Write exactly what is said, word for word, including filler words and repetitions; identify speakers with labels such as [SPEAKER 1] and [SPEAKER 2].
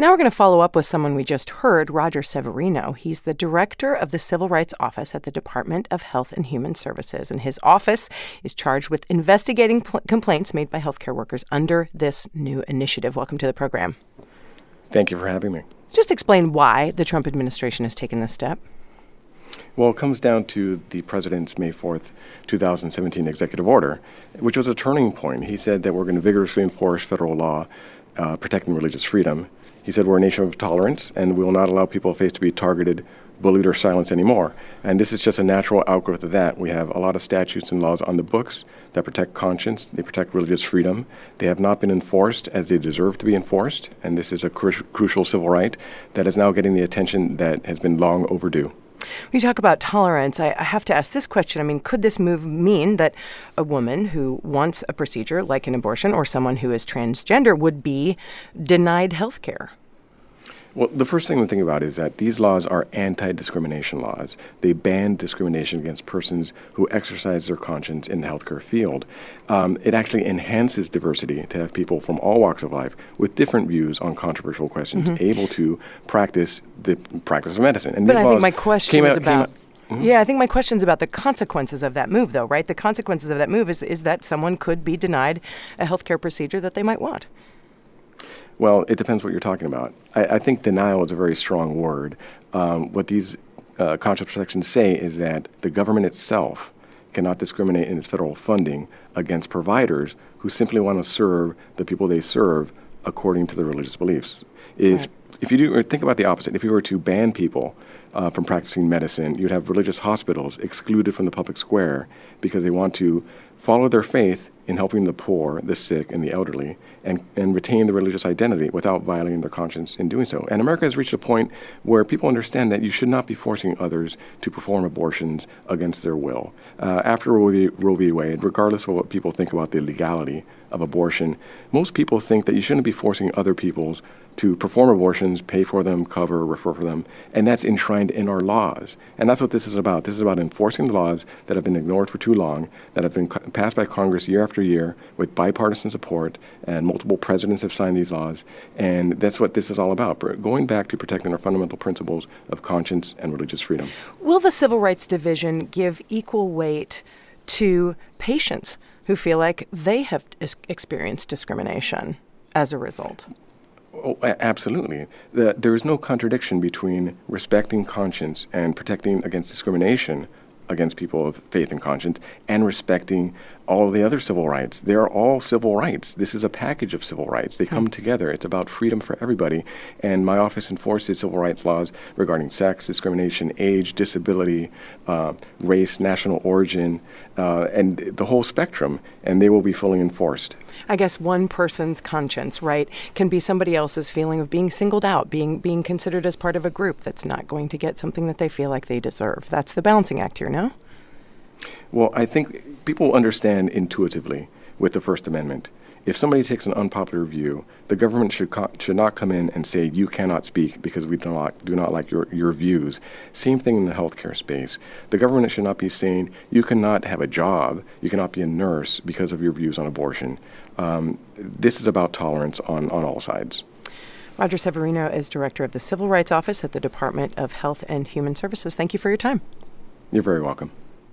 [SPEAKER 1] Now we're going to follow up with someone we just heard, Roger Severino. He's the director of the Civil Rights Office at the Department of Health and Human Services, and his office is charged with investigating pl- complaints made by healthcare workers under this new initiative. Welcome to the program.
[SPEAKER 2] Thank you for having me.
[SPEAKER 1] Just explain why the Trump administration has taken this step.
[SPEAKER 2] Well, it comes down to the president's May fourth, twenty seventeen executive order, which was a turning point. He said that we're going to vigorously enforce federal law uh, protecting religious freedom. He said we're a nation of tolerance and we will not allow people of faith to be targeted, bullied, or silenced anymore. And this is just a natural outgrowth of that. We have a lot of statutes and laws on the books that protect conscience. They protect religious freedom. They have not been enforced as they deserve to be enforced. And this is a cru- crucial civil right that is now getting the attention that has been long overdue.
[SPEAKER 1] When you talk about tolerance, I, I have to ask this question. I mean, could this move mean that a woman who wants a procedure like an abortion or someone who is transgender would be denied health care?
[SPEAKER 2] Well, the first thing to think about is that these laws are anti-discrimination laws. They ban discrimination against persons who exercise their conscience in the healthcare field. Um, it actually enhances diversity to have people from all walks of life with different views on controversial questions mm-hmm. able to practice the practice of medicine.
[SPEAKER 1] And but I think my question is
[SPEAKER 2] out,
[SPEAKER 1] about...
[SPEAKER 2] Mm-hmm.
[SPEAKER 1] Yeah, I think my question's about the consequences of that move, though, right? The consequences of that move is, is that someone could be denied a healthcare procedure that they might want.
[SPEAKER 2] Well, it depends what you're talking about. I, I think denial is a very strong word. Um, what these uh, constitutional protections say is that the government itself cannot discriminate in its federal funding against providers who simply want to serve the people they serve according to their religious beliefs. If right. if you do, or think about the opposite. If you were to ban people uh, from practicing medicine, you'd have religious hospitals excluded from the public square because they want to follow their faith in helping the poor, the sick, and the elderly, and, and retain the religious identity without violating their conscience in doing so. And America has reached a point where people understand that you should not be forcing others to perform abortions against their will. Uh, after Roe v. Roe v. Wade, regardless of what people think about the legality of abortion, most people think that you shouldn't be forcing other people's to perform abortions, pay for them, cover, refer for them, and that's enshrined in our laws. And that's what this is about. This is about enforcing the laws that have been ignored for too long, that have been co- passed by Congress year after year with bipartisan support, and multiple presidents have signed these laws, and that's what this is all about, going back to protecting our fundamental principles of conscience and religious freedom.
[SPEAKER 1] Will the Civil Rights Division give equal weight to patients who feel like they have is- experienced discrimination as a result?
[SPEAKER 2] Oh, absolutely. The, there is no contradiction between respecting conscience and protecting against discrimination against people of faith and conscience and respecting all of the other civil rights. They're all civil rights. This is a package of civil rights. They come together. It's about freedom for everybody. And my office enforces civil rights laws regarding sex, discrimination, age, disability, uh, race, national origin, uh, and the whole spectrum. And they will be fully enforced.
[SPEAKER 1] I guess one person's conscience, right, can be somebody else's feeling of being singled out, being being considered as part of a group that's not going to get something that they feel like they deserve. That's the balancing act here, no?
[SPEAKER 2] Well, I think people understand intuitively with the First Amendment. If somebody takes an unpopular view, the government should co- should not come in and say, you cannot speak because we do not, do not like your, your views. Same thing in the healthcare space. The government should not be saying, you cannot have a job, you cannot be a nurse because of your views on abortion. Um, this is about tolerance on, on all sides.
[SPEAKER 1] Roger Severino is director of the Civil Rights Office at the Department of Health and Human Services. Thank you for your time.
[SPEAKER 2] You're very welcome.